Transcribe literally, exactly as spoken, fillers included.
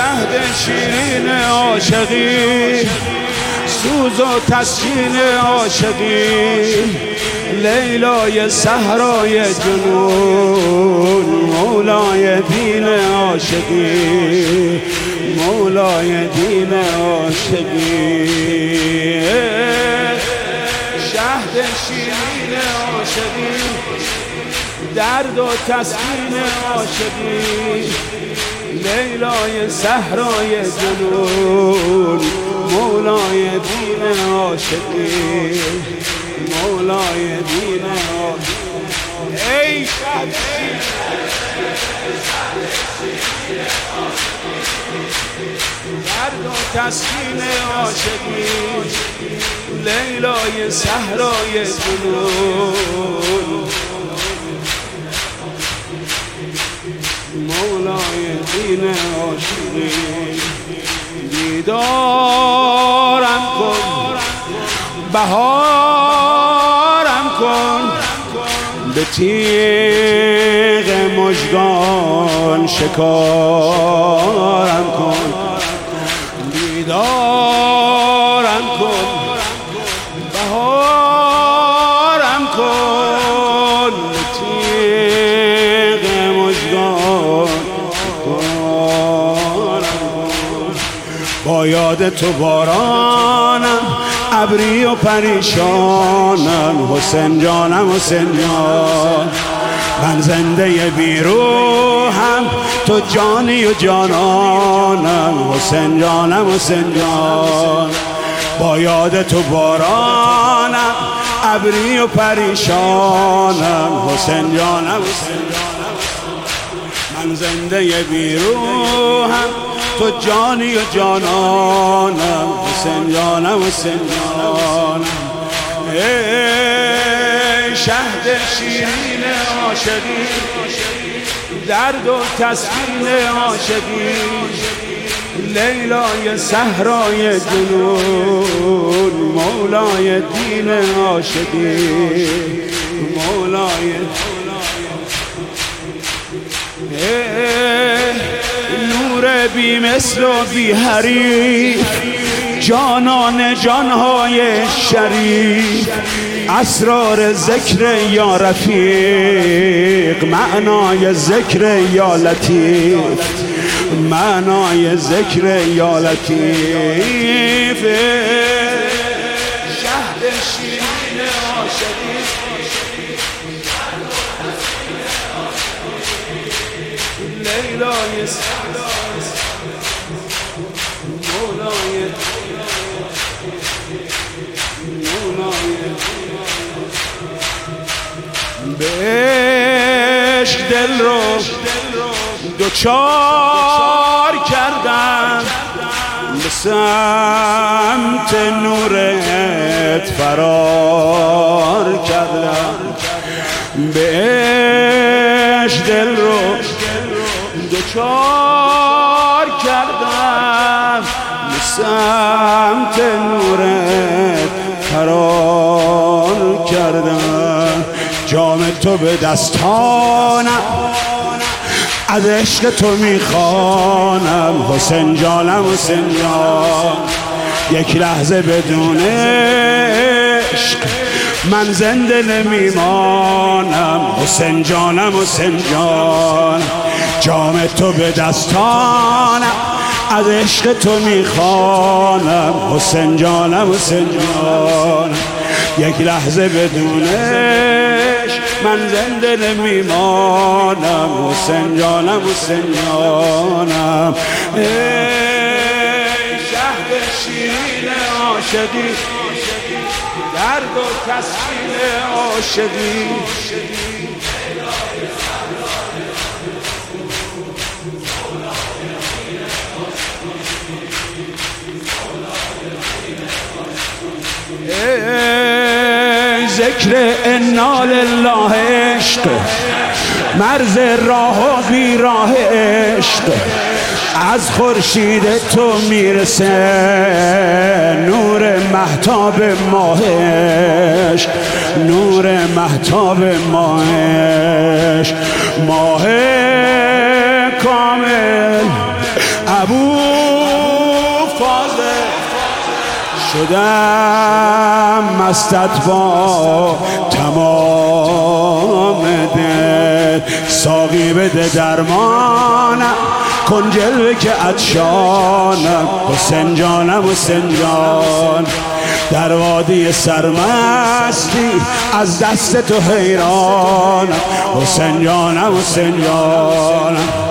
شهد شیرین عاشقی، سوز و تسکین عاشقی، لیلای صحرای جنون، مولای دین عاشقی، مولای دین عاشقی. شهد شیرین عاشقی، درد و تسکین عاشقی، لیلای صحرای جنون، مولای دین عاشقی، مولای دین عاشقی. ای شهد درد و تسکین عاشقی، لیلای صحرای جنون، مولای دین عاشقی. دیدارم کن، بهارم کن، به تیغ مژگان شکارم کن. دیدارم کن، بهارم کن، به تیغ مژگان شکارم کن. با یاد تو بارانم، ابری و پریشانم، حسین جانم حسین جان. من زنده بی روحم، تو جانی و جانانم، حسین جانم حسین جان. با یاد تو بارانم، ابری و پریشانم، حسین جانم حسین جانم. من زنده بی روحم، تو جانی و جانانم، حسین جانم حسین جانم. ای شهد شیرین عاشقی، درد و تسکین عاشقی، لیلای صحرای جنون، مولای دین عاشقی، مولای. نور بی مثل و بی حریف، جانان جانهای شریف، اسرار ذکر یا رفیق، معنای ذکر یا لطیف، معنای ذکر یا لطیف. شهد شیرین عاشقی، لیلای مولای مولای. به عشق دل رو دوچار کردم، به سمت نورت فرار کردم. به عشق دل رو دوچار کردم، به سمت نورت فرار کردم. جام تو به دستانم، از عشق تو میخوانم، حسین جانم حسین جان. یک لحظه بدون عشق من زنده نمیمانم، حسین جانم حسین جان. جام تو به دستانم، از عشق تو میخوانم، حسین جانم حسین جان. یک لحظه بدون عشق من زنده نمیمانم، حسین جانم حسین جانم. ای شهد شیرین عاشقی، درد و تسکین عاشقی، ذکر انا لله عشق، مرز راه و بیراه عشق، از خورشید تو میرسه نور مهتاب ماهش، نور مهتاب ماهش. ماه کامل ابو شدم مستت با تمام دل، ساقی بده درمانم کن جلوه که عطشانم. حسین جانم حسین جان، در وادی سرمستی از دست تو حیرانم. حسین جانم حسین جانم.